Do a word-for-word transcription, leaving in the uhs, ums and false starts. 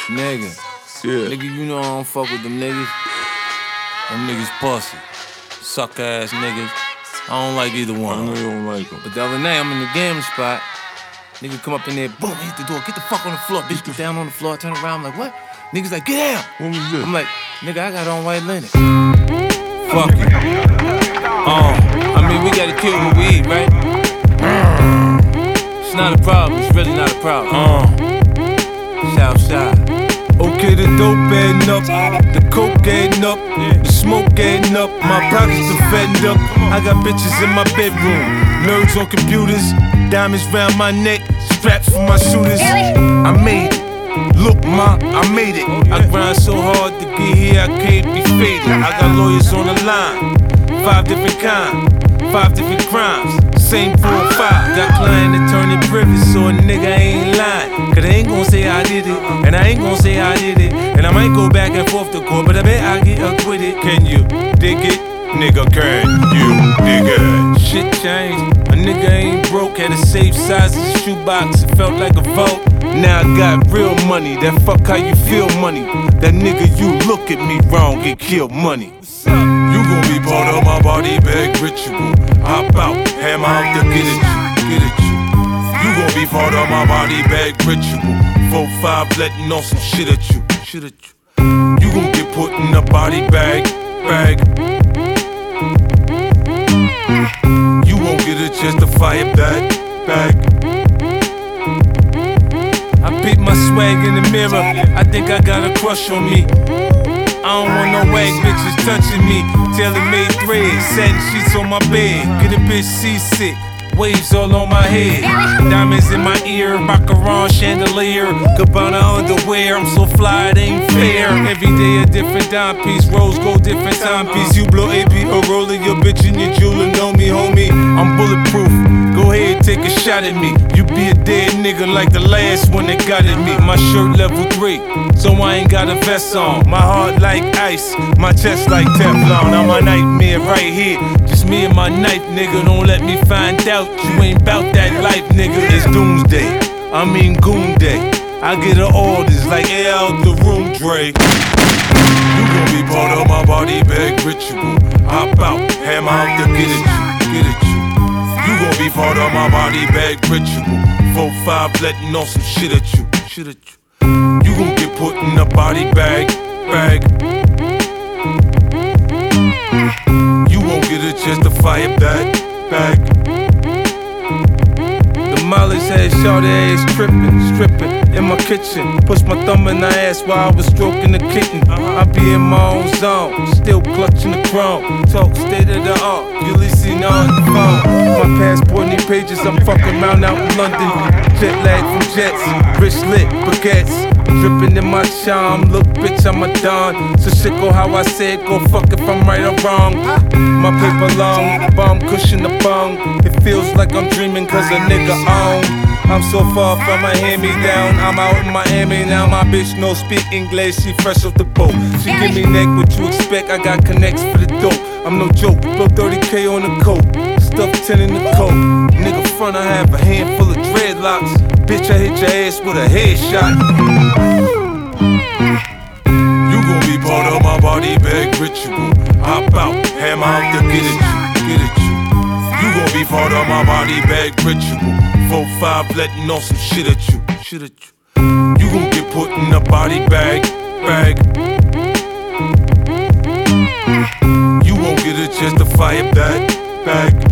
Nigga. Yeah. Nigga, you know I don't fuck with them niggas. Them niggas pussy. Suck ass niggas. I don't like either one. I know you don't like them. But the other night, I'm in the gambling spot. Nigga come up in there, boom, hit the door, get the fuck on the floor. Bitch get down on the floor, turn around, I'm like, what? Niggas like, get down. What was this? I'm like, nigga, I got on white linen. Fuck it. Um, I mean, we gotta kill what we eat, right? It's not a problem, it's really not a problem. Uh, Southside. Okay, the dope adding up, the coke adding up, the smoke adding up, my pockets are fattened up. I got bitches in my bedroom, nerds on computers, diamonds round my neck, straps for my shooters. I made it, look ma, I made it. I grind so hard to get here, I can't be faded. I got lawyers on the line, five different kinds, five different crimes, same four or five. Got client attorney privy, so a nigga ain't lying. Cause I ain't gon' say I did it, and I ain't gon' say I did it. And I might go back and forth to court, but I bet I get acquitted. Can you dig it? Nigga, can you dig it? Shit changed, a nigga ain't broke. Had a safe size as a shoebox, it felt like a vault. Now I got real money, that fuck how you feel money. That nigga, you look at me wrong, get killed money. You gon' be part of my body bag ritual. Hop out, hammer out to get at you, get at you. You gon' be part of my body bag ritual. Four five letting on some shit at you, shit at you. You gon' get put in a body bag, bag. You won't get a chance to fire back, back. I beat my swag in the mirror, I think I got a crush on me. I don't want no wag bitches touching me. Tailor-made threads, satin sheets on my bed. Get a bitch seasick, waves all on my head. Diamonds in my ear, Baccarat chandelier. Gabbana underwear, I'm so fly it ain't fair. Every day a different dime piece, rose gold different timepiece. You blow A P or roller, your bitch and your jeweler know me, homie. I'm bulletproof, go ahead take a shot at me. You be a dead nigga like the last one that got at me. My shirt level three, so I ain't got a vest on. My heart like ice, my chest like Teflon. I'm a nightmare right here, just me and my knife, nigga. Don't let me find out you ain't bout that life, nigga. It's doomsday, I mean goon day. I get her orders like air out the room, Dre. You gon' be part of my body bag ritual. Hop out, hammer out to get at you, get at you. You gon' be part of my body bag ritual. Four five letting on some shit at you, shit at you. You gon' get put in a body bag, bag. You won't get a chance to fire back, back. Molly's had shorty ass trippin', strippin' in my kitchen. Push my thumb in her ass while I was stroking the kitten. I be in my own zone, still clutching the chrome. Talk state of the art, you least seen on the phone. My passport need pages, I'm fucking around out in London. Jet lag from jets, rich lit baguettes. Drippin' in my charm, look bitch, I'm a don. So shit go how I say it, go fuck if I'm right or wrong. My paper long, bomb cushion the bong. It feels like I'm dreaming cause a nigga on. I'm so far from a hand-me-down. I'm out in Miami now, my bitch no speak English, she fresh off the boat. She give me neck, what you expect, I got connects for the dope. I'm no joke, blow thirty K on the coat, stuff ten in the coat. Nigga front, I have a handful of dreadlocks. Bitch, I hit your ass with a headshot. You gon' be part of my body bag ritual. Hop out, hammer out to get at you, get at you. You gon' be part of my body bag ritual. Four five letting on some shit at you, shit at you. You gon' get put in a body bag, bag. You won't get a chance to fire back, back.